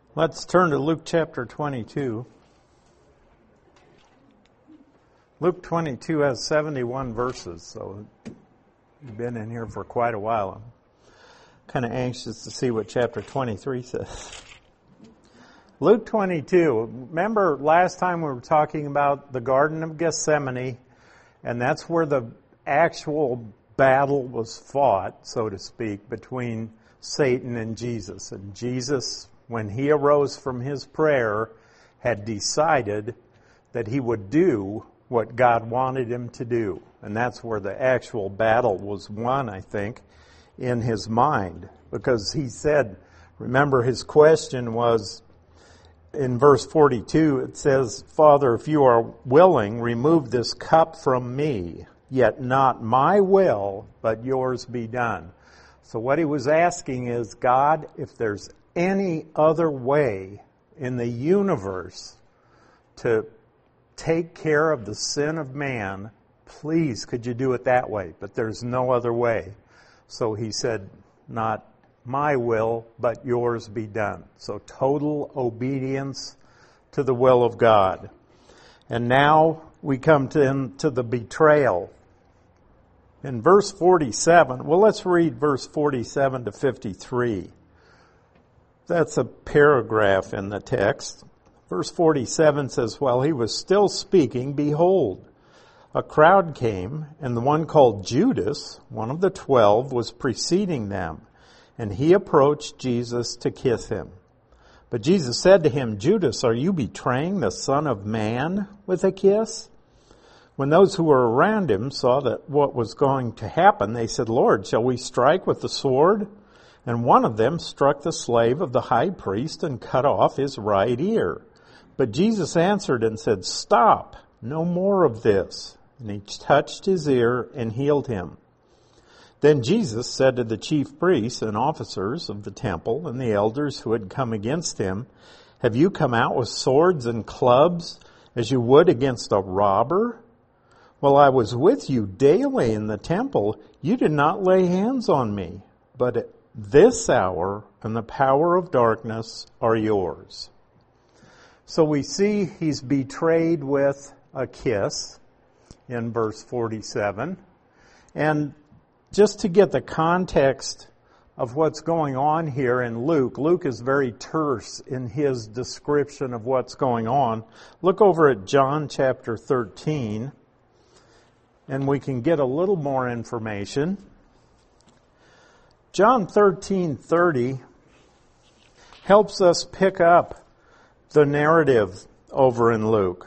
Let's turn to Luke chapter 22. Luke 22 has 71 verses, so you've been in here for quite a while. I'm kind of anxious to see what chapter 23 says. Luke 22. Remember last time we were talking about the Garden of Gethsemane, and that's where the actual battle was fought, so to speak, between Satan and Jesus. And Jesus, when he arose from his prayer, had decided that he would do what God wanted him to do. And that's where the actual battle was won, I think, in his mind. Because he said, remember his question was, in verse 42, it says, "Father, if you are willing, remove this cup from me, yet not my will, but yours be done." So what he was asking is, God, if there's any other way in the universe to take care of the sin of man, please, could you do it that way? But there's no other way. So he said, not my will, but yours be done. So total obedience to the will of God. And now we come to the betrayal. In verse 47, well, let's read verse 47 to 53. That's a paragraph in the text. Verse 47 says, "While he was still speaking, behold, a crowd came, and the one called Judas, one of the 12, was preceding them. And he approached Jesus to kiss him. But Jesus said to him, 'Judas, are you betraying the Son of Man with a kiss?' When those who were around him saw that what was going to happen, they said, 'Lord, shall we strike with the sword?' And one of them struck the slave of the high priest and cut off his right ear. But Jesus answered and said, 'Stop, no more of this.' And he touched his ear and healed him. Then Jesus said to the chief priests and officers of the temple and the elders who had come against him, 'Have you come out with swords and clubs as you would against a robber? While I was with you daily in the temple, you did not lay hands on me. But at this hour and the power of darkness are yours.'" So we see he's betrayed with a kiss in verse 47. And just to get the context of what's going on here in Luke, Luke is very terse in his description of what's going on. Look over at John chapter 13, and we can get a little more information. John 13:30 helps us pick up the narrative over in Luke.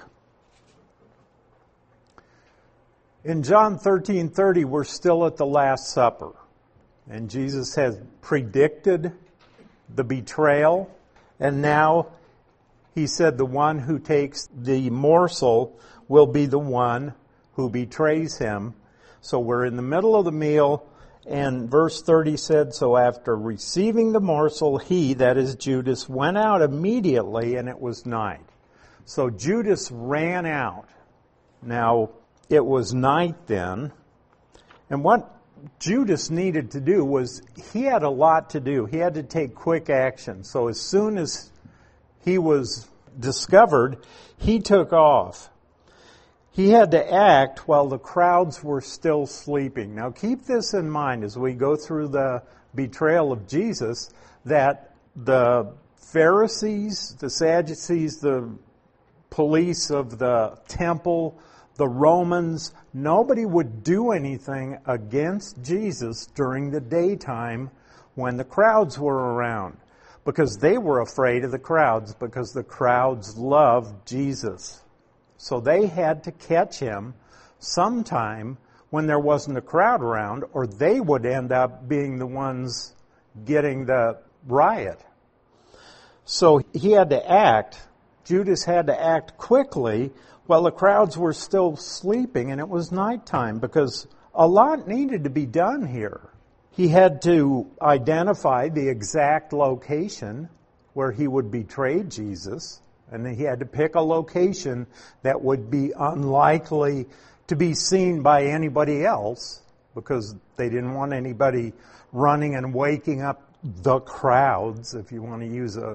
In John 13:30, we're still at the Last Supper. And Jesus has predicted the betrayal. And now he said the one who takes the morsel will be the one who betrays him. So we're in the middle of the meal. And verse 30 said, "So after receiving the morsel, he," that is Judas, "went out immediately, and it was night." So Judas ran out. Now, it was night then. And what Judas needed to do was, he had a lot to do. He had to take quick action. So as soon as he was discovered, he took off. He had to act while the crowds were still sleeping. Now keep this in mind as we go through the betrayal of Jesus, that the Pharisees, the Sadducees, the police of the temple, the Romans, nobody would do anything against Jesus during the daytime when the crowds were around, because they were afraid of the crowds, because the crowds loved Jesus. So they had to catch him sometime when there wasn't a crowd around, or they would end up being the ones getting the riot. So he had to act. Judas had to act quickly while the crowds were still sleeping, and it was nighttime, because a lot needed to be done here. He had to identify the exact location where he would betray Jesus. And he had to pick a location that would be unlikely to be seen by anybody else, because they didn't want anybody running and waking up the crowds, if you want to use a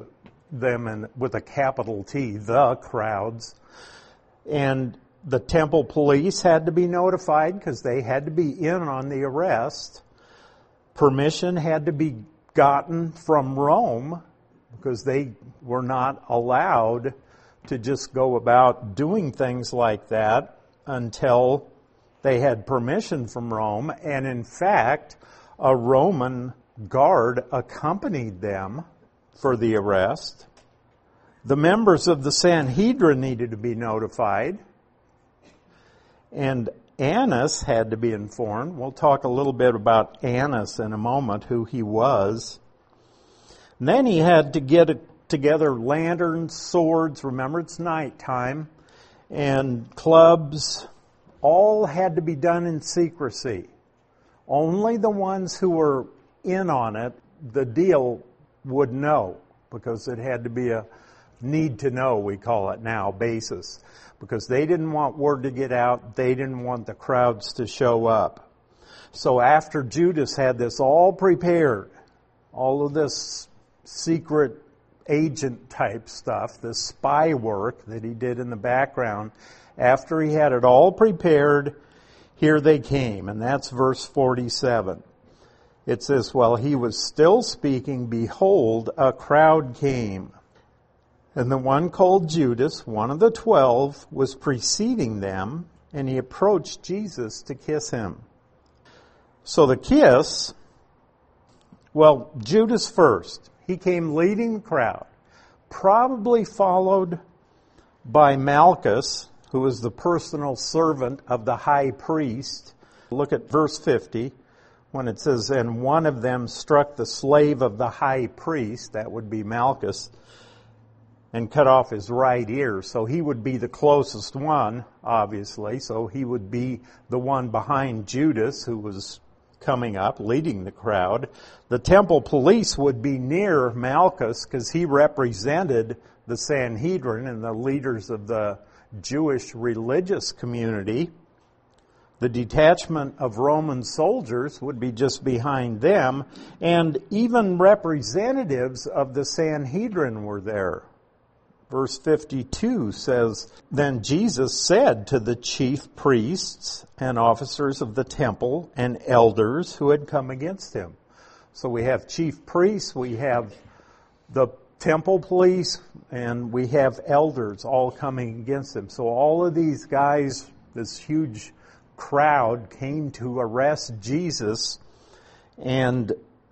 them with a capital T, the crowds. And the temple police had to be notified because they had to be in on the arrest. Permission had to be gotten from Rome because they were not allowed to just go about doing things like that until they had permission from Rome. And in fact, a Roman guard accompanied them for the arrest. The members of the Sanhedrin needed to be notified. And Annas had to be informed. We'll talk a little bit about Annas in a moment, who he was. And then he had to get together lanterns, swords, remember it's nighttime, and clubs. All had to be done in secrecy. Only the ones who were in on it, the deal, would know, because it had to be a need to know, we call it now, basis. Because they didn't want word to get out, they didn't want the crowds to show up. So after Judas had this all prepared, all of this secret agent type stuff, this spy work that he did in the background, after he had it all prepared, here they came. And that's verse 47. It says, while he was still speaking, behold, a crowd came. And the one called Judas, one of the 12, was preceding them, and he approached Jesus to kiss him. So the kiss, well, Judas first. He came leading the crowd, probably followed by Malchus, who was the personal servant of the high priest. Look at verse 50, when it says, and one of them struck the slave of the high priest, that would be Malchus, and cut off his right ear. So he would be the closest one, obviously. So he would be the one behind Judas, who was coming up, leading the crowd. The temple police would be near Malchus because he represented the Sanhedrin and the leaders of the Jewish religious community. The detachment of Roman soldiers would be just behind them, and even representatives of the Sanhedrin were there. Verse 52 says, then Jesus said to the chief priests and officers of the temple and elders who had come against him. So we have chief priests, we have the temple police, and we have elders all coming against him. So all of these guys, this huge crowd, came to arrest Jesus, and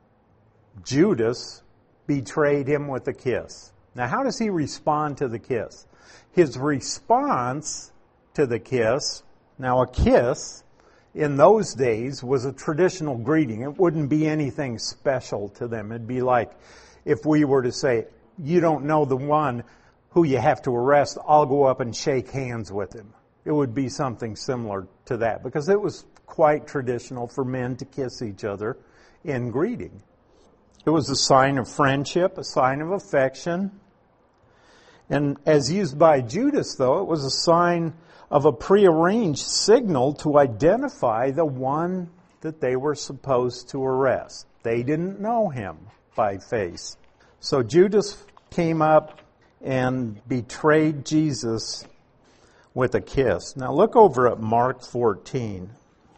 Judas betrayed him with a kiss. Now, how does he respond to the kiss? His response to the kiss, now a kiss in those days was a traditional greeting. It wouldn't be anything special to them. It'd be like if we were to say, you don't know the one who you have to arrest, I'll go up and shake hands with him. It would be something similar to that, because it was quite traditional for men to kiss each other in greeting. It was a sign of friendship, a sign of affection. And as used by Judas, though, it was a sign of a prearranged signal to identify the one that they were supposed to arrest. They didn't know him by face. So Judas came up and betrayed Jesus with a kiss. Now look over at Mark 14.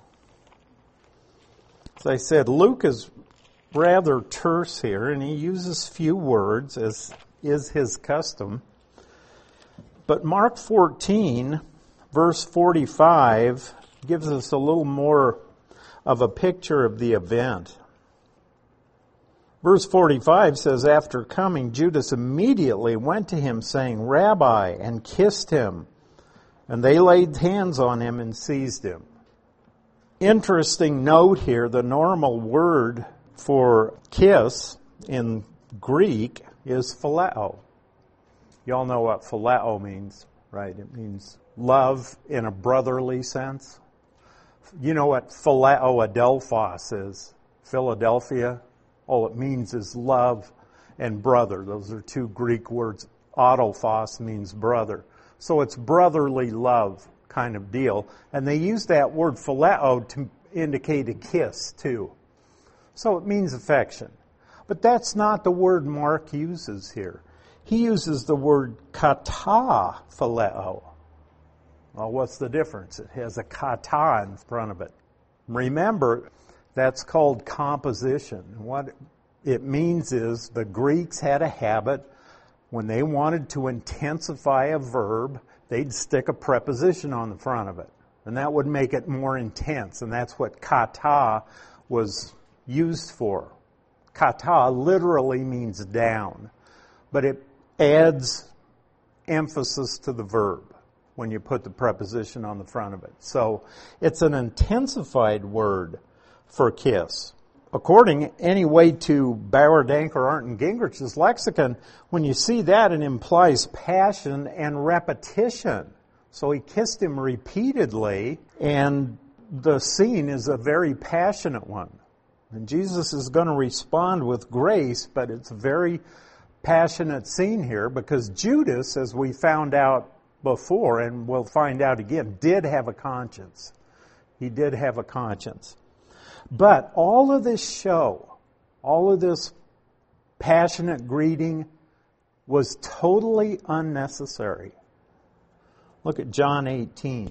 As I said, Luke is rather terse here, and he uses few words, as is his custom. But Mark 14, verse 45, gives us a little more of a picture of the event. Verse 45 says, after coming, Judas immediately went to him, saying, Rabbi, and kissed him. And they laid hands on him and seized him. Interesting note here, the normal word for kiss in Greek is phileo. You all know what phileo means, right? It means love in a brotherly sense. You know what phileo adelphos is? Philadelphia. All it means is love and brother. Those are two Greek words. Adelphos means brother. So it's brotherly love kind of deal. And they use that word phileo to indicate a kiss too. So it means affection. But that's not the word Mark uses here. he uses the word kata phileo. Well, what's the difference? It has a kata in front of it. Remember, that's called composition. What it means is the Greeks had a habit, when they wanted to intensify a verb, they'd stick a preposition on the front of it. And that would make it more intense. And that's what kata was used for. Kata literally means down. But it adds emphasis to the verb when you put the preposition on the front of it. So it's an intensified word for kiss. According, anyway, to Bauer, Danker, Arndt, and Gingrich's lexicon, when you see that, it implies passion and repetition. So he kissed him repeatedly, and the scene is a very passionate one. And Jesus is going to respond with grace, but it's a very passionate scene here because Judas, as we found out before, and we'll find out again, did have a conscience. He did have a conscience. But all of this show, all of this passionate greeting was totally unnecessary. Look at John 18.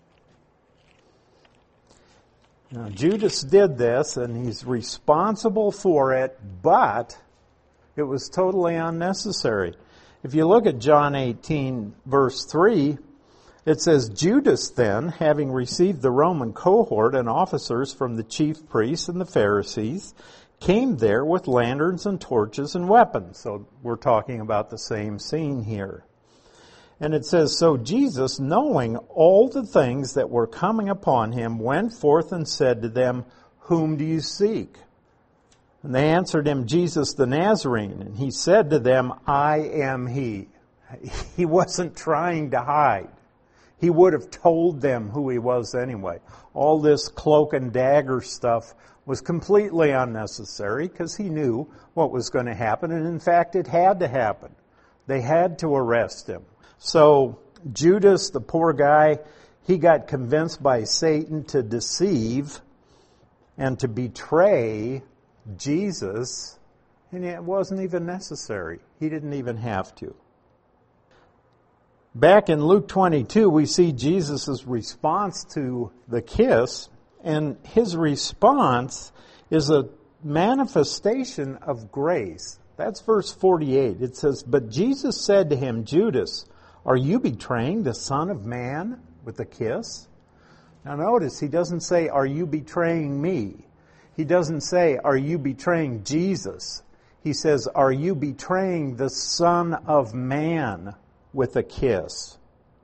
Now, Judas did this, and he's responsible for it, but it was totally unnecessary. If you look at John 18, verse 3, it says, Judas then, having received the Roman cohort and officers from the chief priests and the Pharisees, came there with lanterns and torches and weapons. So we're talking about the same scene here. And it says, so Jesus, knowing all the things that were coming upon him, went forth and said to them, whom do you seek? And they answered him, Jesus the Nazarene. And he said to them, I am he. He wasn't trying to hide. He would have told them who he was anyway. All this cloak and dagger stuff was completely unnecessary because he knew what was going to happen. And in fact, it had to happen. They had to arrest him. So Judas, the poor guy, he got convinced by Satan to deceive and to betray Jesus, and it wasn't even necessary. He didn't even have to. Back in Luke 22, we see Jesus' response to the kiss, and his response is a manifestation of grace. That's verse 48. It says, but Jesus said to him, Judas, are you betraying the Son of Man with a kiss? Now notice, he doesn't say, are you betraying me? He doesn't say, are you betraying Jesus? He says, are you betraying the Son of Man with a kiss?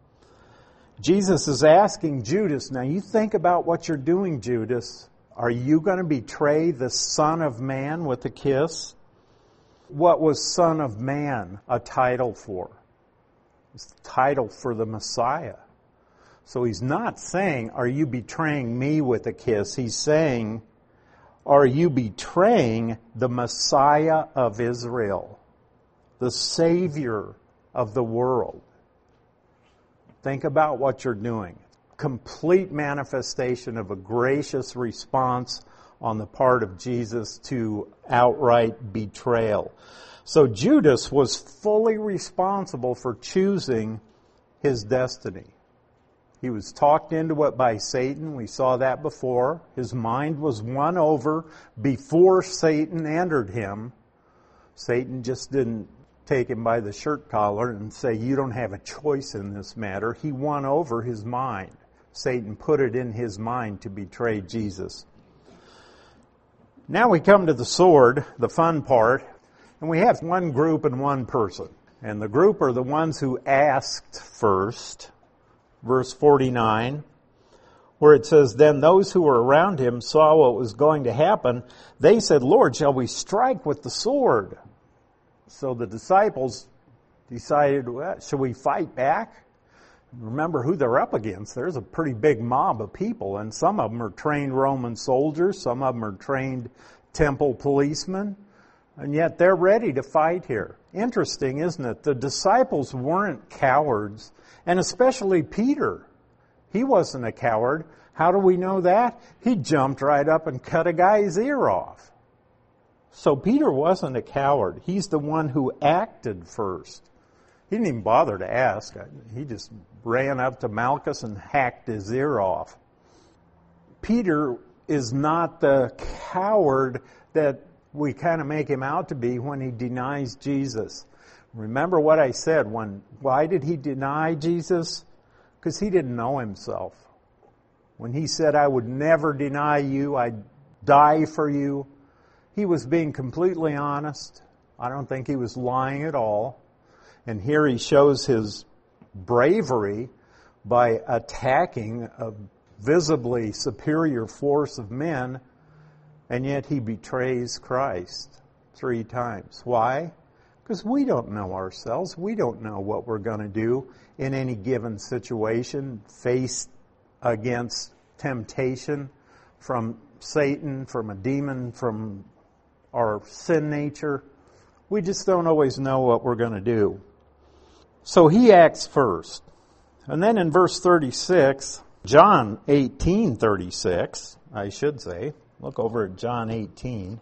Jesus is asking Judas, now you think about what you're doing, Judas. Are you going to betray the Son of Man with a kiss? What was Son of Man a title for? It's the title for the Messiah. So he's not saying, are you betraying me with a kiss? He's saying, are you betraying the Messiah of Israel, the Savior of the world? Think about what you're doing. Complete manifestation of a gracious response on the part of Jesus to outright betrayal. So Judas was fully responsible for choosing his destiny. He was talked into it by Satan. We saw that before. His mind was won over before Satan entered him. Satan just didn't take him by the shirt collar and say, you don't have a choice in this matter. He won over his mind. Satan put it in his mind to betray Jesus. Now we come to the sword, the fun part. And we have one group and one person. And the group are the ones who asked first. Verse 49, where it says, then those who were around him saw what was going to happen. They said, Lord, shall we strike with the sword? So the disciples decided, well, should we fight back? Remember who they're up against. There's a pretty big mob of people, and some of them are trained Roman soldiers. Some of them are trained temple policemen. And yet they're ready to fight here. Interesting, isn't it? The disciples weren't cowards, and especially Peter. He wasn't a coward. How do we know that? He jumped right up and cut a guy's ear off. So Peter wasn't a coward. He's the one who acted first. He didn't even bother to ask. He just ran up to Malchus and hacked his ear off. Peter is not the coward that we kind of make him out to be when he denies Jesus. Remember what I said. Why did he deny Jesus? Because he didn't know himself. When he said, I would never deny you, I'd die for you, he was being completely honest. I don't think he was lying at all. And here he shows his bravery by attacking a visibly superior force of men, and yet he betrays Christ 3 times. Why? Because we don't know ourselves. We don't know what we're going to do in any given situation, faced against temptation from Satan, from a demon, from our sin nature. We just don't always know what we're going to do. So he acts first. And then in verse 36, John 18:36, I should say. Look over at John 18.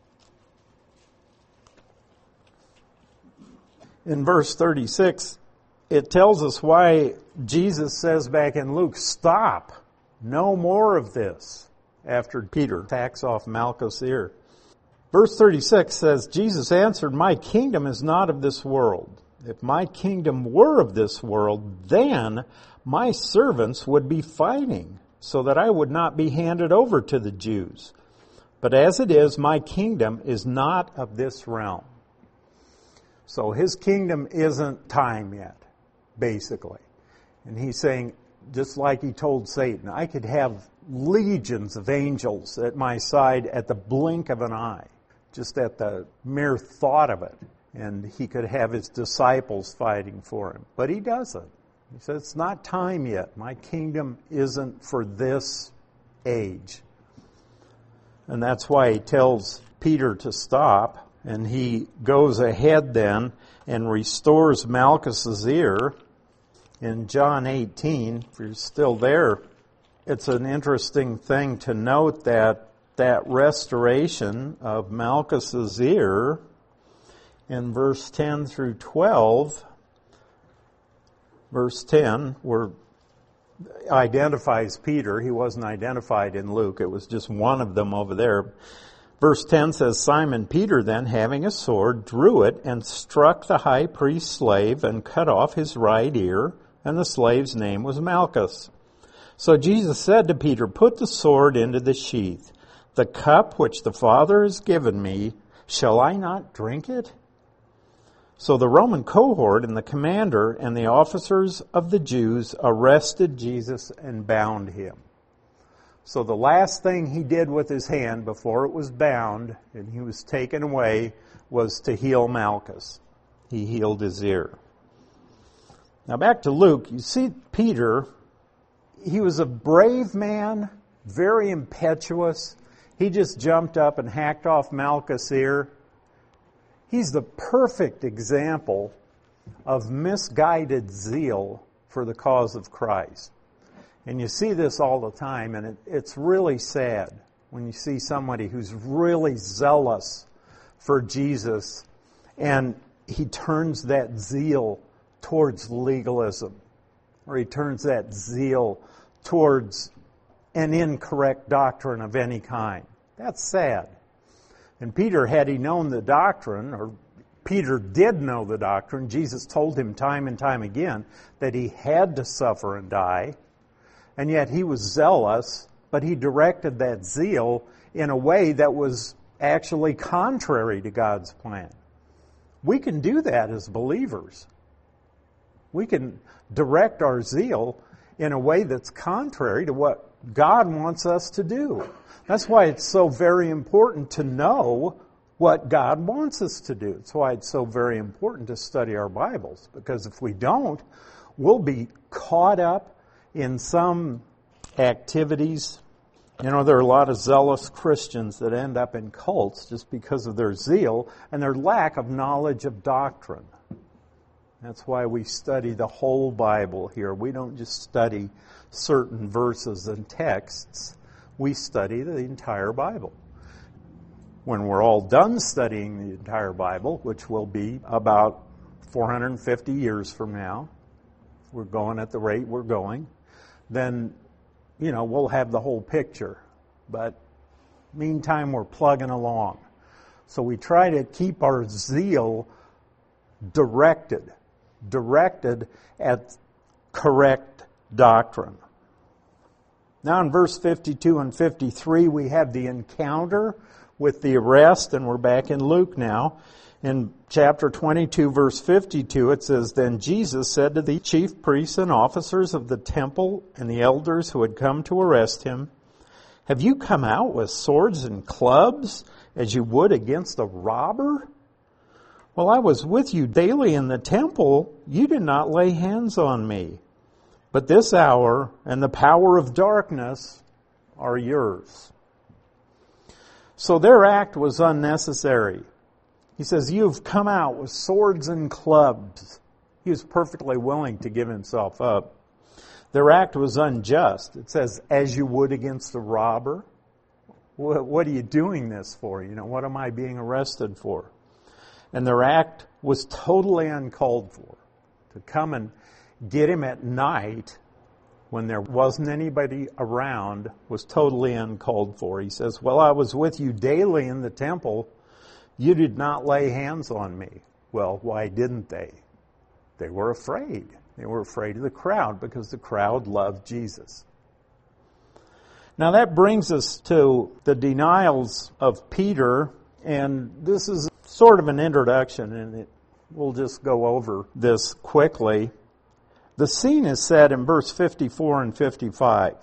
In verse 36, it tells us why Jesus says back in Luke, stop, no more of this, after Peter hacks off Malchus' ear. Verse 36 says, Jesus answered, my kingdom is not of this world. If my kingdom were of this world, then my servants would be fighting, so that I would not be handed over to the Jews. But as it is, my kingdom is not of this realm. So his kingdom isn't time yet, basically. And he's saying, just like he told Satan, I could have legions of angels at my side at the blink of an eye, just at the mere thought of it. And he could have his disciples fighting for him. But he doesn't. He says, it's not time yet. My kingdom isn't for this age. And that's why he tells Peter to stop. And he goes ahead then and restores Malchus' ear. In John 18, if you're still there, it's an interesting thing to note that restoration of Malchus' ear in verse 10 through 12, verse 10, where identifies Peter. He wasn't identified in Luke. It was just one of them over there. Verse 10 says, Simon Peter then, having a sword, drew it and struck the high priest's slave and cut off his right ear, and the slave's name was Malchus. So Jesus said to Peter, put the sword into the sheath. The cup which the Father has given me, shall I not drink it? So the Roman cohort and the commander and the officers of the Jews arrested Jesus and bound him. So the last thing he did with his hand before it was bound and he was taken away was to heal Malchus. He healed his ear. Now back to Luke, you see Peter, he was a brave man, very impetuous. He just jumped up and hacked off Malchus' ear. He's the perfect example of misguided zeal for the cause of Christ. And you see this all the time, and it's really sad when you see somebody who's really zealous for Jesus, and he turns that zeal towards legalism, or he turns that zeal towards an incorrect doctrine of any kind. That's sad. And Peter, had he known the doctrine, or Peter did know the doctrine, Jesus told him time and time again that he had to suffer and die, and yet he was zealous, but he directed that zeal in a way that was actually contrary to God's plan. We can do that as believers. We can direct our zeal in a way that's contrary to what God wants us to do. That's why it's so very important to know what God wants us to do. That's why it's so very important to study our Bibles. Because if we don't, we'll be caught up in some activities. You know, there are a lot of zealous Christians that end up in cults just because of their zeal and their lack of knowledge of doctrine. That's why we study the whole Bible here. We don't just study certain verses and texts. We study the entire Bible. when we're all done studying the entire Bible, which will be about 450 years from now, we're going at the rate we're going, then, we'll have the whole picture. But meantime, we're plugging along. So we try to keep our zeal directed at correct doctrine. Now in verse 52 and 53, we have the encounter with the arrest, and we're back in Luke now. In chapter 22, verse 52, it says, "Then Jesus said to the chief priests and officers of the temple and the elders who had come to arrest him, 'Have you come out with swords and clubs as you would against a robber? While I was with you daily in the temple, you did not lay hands on me. But this hour and the power of darkness are yours.'" So their act was unnecessary. He says, "You've come out with swords and clubs." He was perfectly willing to give himself up. Their act was unjust. It says, "as you would against a robber." What are you doing this for? What am I being arrested for? And their act was totally uncalled for. To come and get him at night when there wasn't anybody around was totally uncalled for. He says, "Well, I was with you daily in the temple. You did not lay hands on me." Well, why didn't they? They were afraid. They were afraid of the crowd because the crowd loved Jesus. Now that brings us to the denials of Peter, and this is sort of an introduction, and we'll just go over this quickly. The scene is set in verse 54 and 55.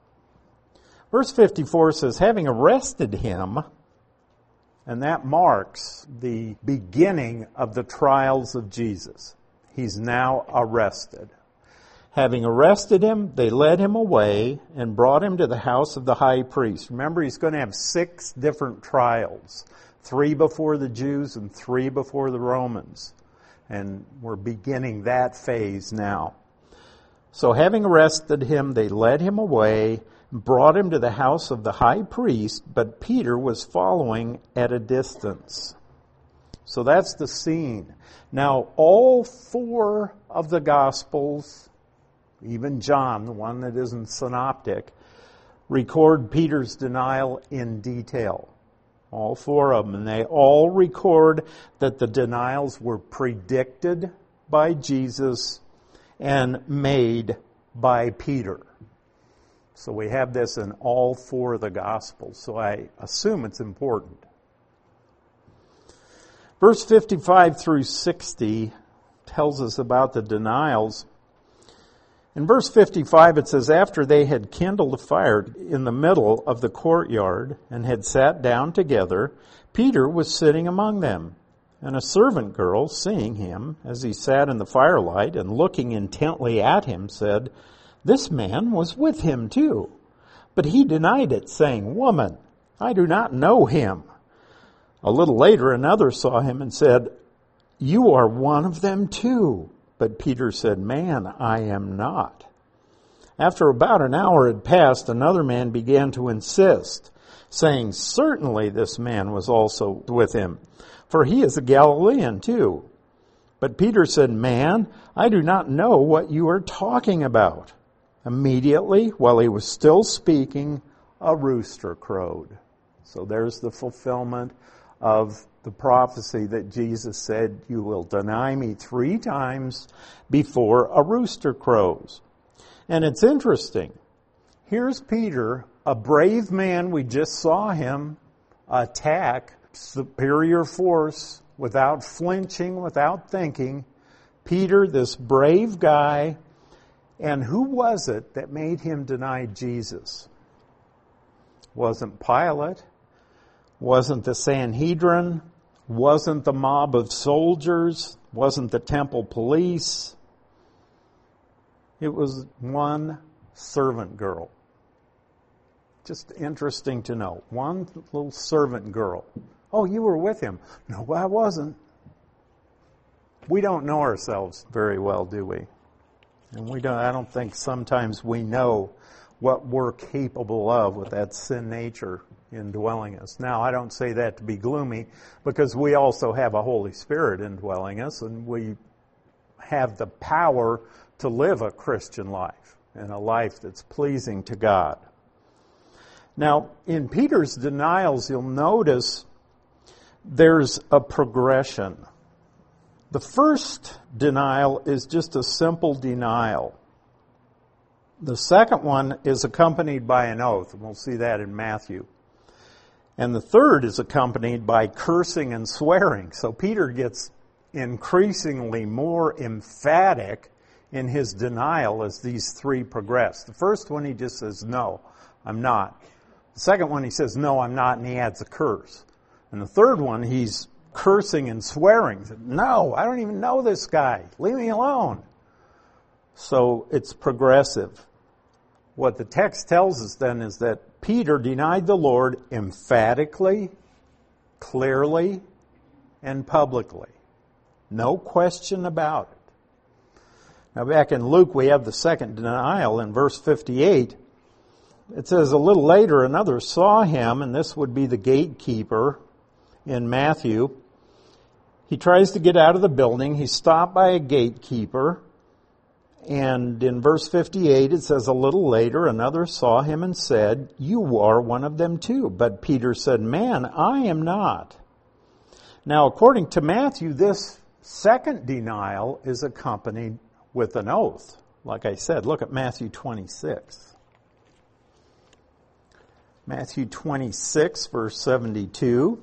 Verse 54 says, "Having arrested him," and that marks the beginning of the trials of Jesus. He's now arrested. "Having arrested him, they led him away and brought him to the house of the high priest." Remember, he's going to have 6 different trials. 3 before the Jews and 3 before the Romans. And we're beginning that phase now. "So having arrested him, they led him away and brought him to the house of the high priest, but Peter was following at a distance." So that's the scene. Now, all 4 of the Gospels, even John, the one that isn't synoptic, record Peter's denial in detail. All 4 of them. And they all record that the denials were predicted by Jesus and made by Peter. So we have this in all 4 of the Gospels. So I assume it's important. Verse 55 through 60 tells us about the denials. In verse 55 it says, "After they had kindled a fire in the middle of the courtyard and had sat down together, Peter was sitting among them. And a servant girl, seeing him as he sat in the firelight and looking intently at him, said, 'This man was with him too.' But he denied it, saying, 'Woman, I do not know him.' A little later another saw him and said, 'You are one of them too.' But Peter said, 'Man, I am not.' After about an hour had passed, another man began to insist, saying, 'Certainly this man was also with him, for he is a Galilean too.' But Peter said, 'Man, I do not know what you are talking about.' Immediately, while he was still speaking, a rooster crowed." So there's the fulfillment of the prophecy that Jesus said, "You will deny me 3 times before a rooster crows." And it's interesting. Here's Peter, a brave man. We just saw him attack superior force without flinching, without thinking. Peter, this brave guy. And who was it that made him deny Jesus? Wasn't Pilate. Wasn't the Sanhedrin. Wasn't the mob of soldiers. Wasn't the temple police. It was one servant girl. Just interesting to know. One little servant girl. "Oh, you were with him." "No, I wasn't." We don't know ourselves very well, do we? And I don't think sometimes we know what we're capable of with that sin nature indwelling us. Now, I don't say that to be gloomy, because we also have a Holy Spirit indwelling us, and we have the power to live a Christian life, and a life that's pleasing to God. Now, in Peter's denials, you'll notice there's a progression. The first denial is just a simple denial. The second one is accompanied by an oath, and we'll see that in Matthew. And the third is accompanied by cursing and swearing. So Peter gets increasingly more emphatic in his denial as these three progress. The first one, he just says, no, I'm not. The second one, he says, no, I'm not, and he adds a curse. And the third one, he's cursing and swearing. No, I don't even know this guy. Leave me alone. So it's progressive. What the text tells us then is that Peter denied the Lord emphatically, clearly, and publicly. No question about it. Now back in Luke, we have the second denial in verse 58. It says, a little later another saw him, and this would be the gatekeeper in Matthew. He tries to get out of the building. He's stopped by a gatekeeper. And in verse 58, it says, a little later, another saw him and said, you are one of them too. But Peter said, man, I am not. Now, according to Matthew, this second denial is accompanied with an oath. Like I said, look at Matthew 26. Matthew 26, verse 72,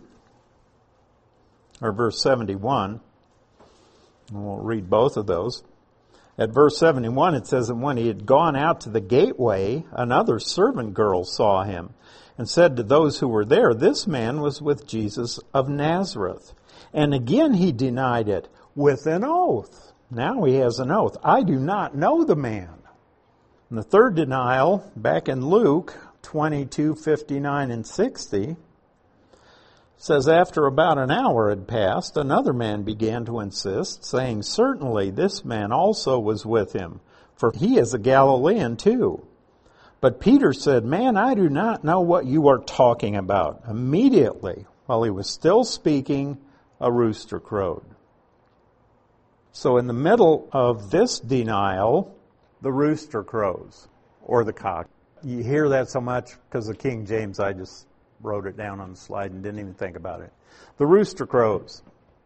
or verse 71. And we'll read both of those. At verse 71, it says, and when he had gone out to the gateway, another servant girl saw him and said to those who were there, this man was with Jesus of Nazareth. And again he denied it with an oath. Now he has an oath. I do not know the man. And the third denial, back in Luke 22, 59 and 60, says, after about an hour had passed, another man began to insist, saying, certainly this man also was with him, for he is a Galilean too. But Peter said, man, I do not know what you are talking about. Immediately, while he was still speaking, a rooster crowed. So in the middle of this denial, the rooster crows, or the cock. You hear that so much because of King James, I just wrote it down on the slide and didn't even think about it. The rooster crows.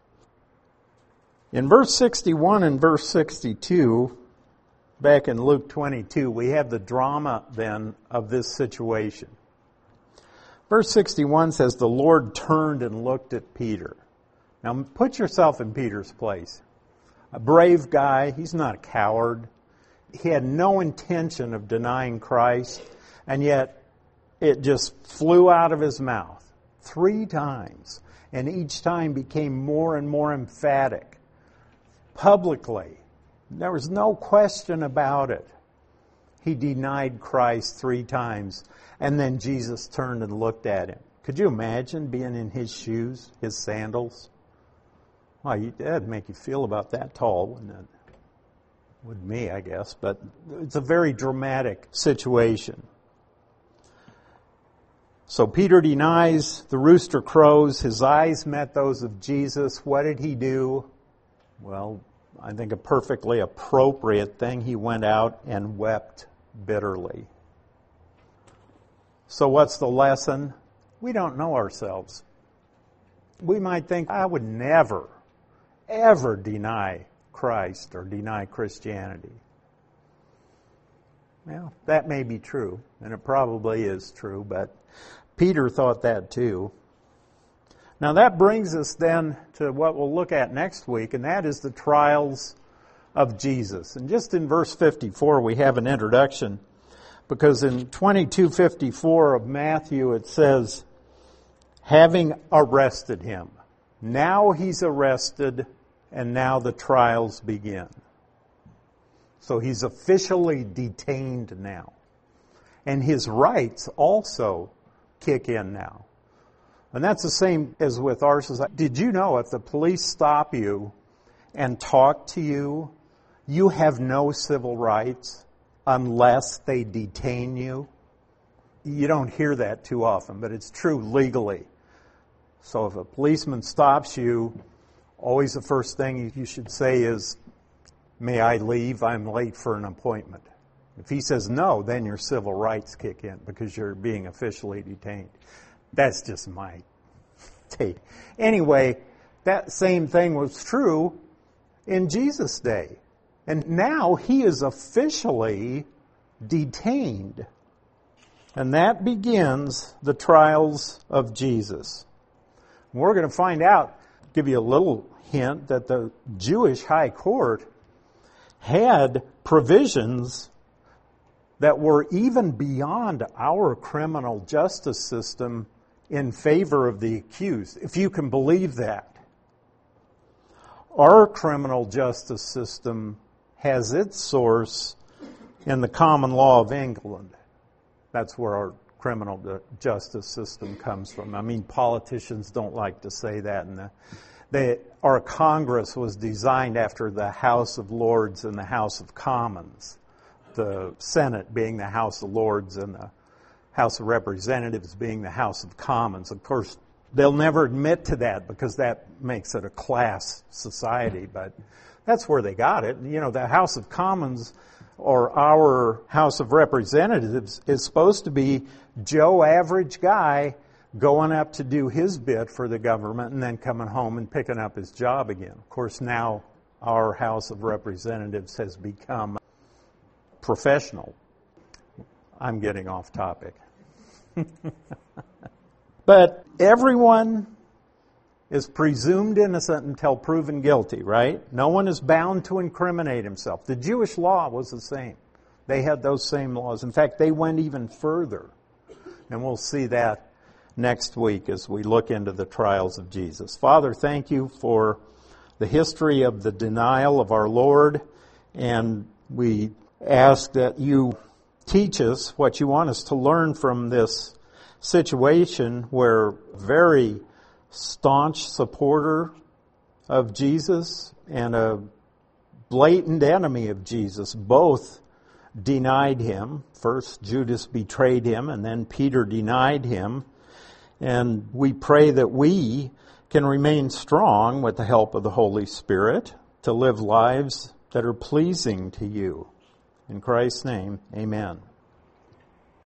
In verse 61 and verse 62, back in Luke 22, we have the drama then of this situation. Verse 61 says, the Lord turned and looked at Peter. Now put yourself in Peter's place. A brave guy, he's not a coward. He had no intention of denying Christ, and yet it just flew out of his mouth 3 times, and each time became more and more emphatic. Publicly, there was no question about it. He denied Christ 3 times, and then Jesus turned and looked at him. Could you imagine being in his shoes, his sandals? Well, that'd make you feel about that tall, wouldn't it? Would me, I guess, but it's a very dramatic situation. So Peter denies, the rooster crows, his eyes met those of Jesus. What did he do? Well, I think a perfectly appropriate thing. He went out and wept bitterly. So what's the lesson? We don't know ourselves. We might think, I would never, ever deny Christ or deny Christianity. Well, that may be true, and it probably is true, but Peter thought that too. Now that brings us then to what we'll look at next week, and that is the trials of Jesus. And just in verse 54 we have an introduction, because in 22:54 of Matthew it says, having arrested him. Now he's arrested, and now the trials begin. So he's officially detained now. And his rights also kick in now. And that's the same as with our society. Did you know if the police stop you and talk to you, you have no civil rights unless they detain you? you don't hear that too often, but it's true legally. So if a policeman stops you, always the first thing you should say is, "May I leave? I'm late for an appointment." If he says no, then your civil rights kick in because you're being officially detained. That's just my take. Anyway, that same thing was true in Jesus' day. And now he is officially detained. And that begins the trials of Jesus. We're going to find out, give you a little hint, that the Jewish high court had provisions that were even beyond our criminal justice system in favor of the accused, if you can believe that. Our criminal justice system has its source in the common law of England. That's where our criminal justice system comes from. I mean, politicians don't like to say that. And our Congress was designed after the House of Lords and the House of Commons. The Senate being the House of Lords and the House of Representatives being the House of Commons. Of course, they'll never admit to that because that makes it a class society, but that's where they got it. You know, the House of Commons or our House of Representatives is supposed to be Joe average guy going up to do his bit for the government and then coming home and picking up his job again. Of course, now our House of Representatives has become professional. I'm getting off topic. But everyone is presumed innocent until proven guilty, right? No one is bound to incriminate himself. The Jewish law was the same. They had those same laws. In fact, they went even further. And we'll see that next week as we look into the trials of Jesus. Father, thank you for the history of the denial of our Lord, and we ask that you teach us what you want us to learn from this situation where very staunch supporter of Jesus and a blatant enemy of Jesus both denied him. First, Judas betrayed him, and then Peter denied him. And we pray that we can remain strong with the help of the Holy Spirit to live lives that are pleasing to you. In Christ's name, amen.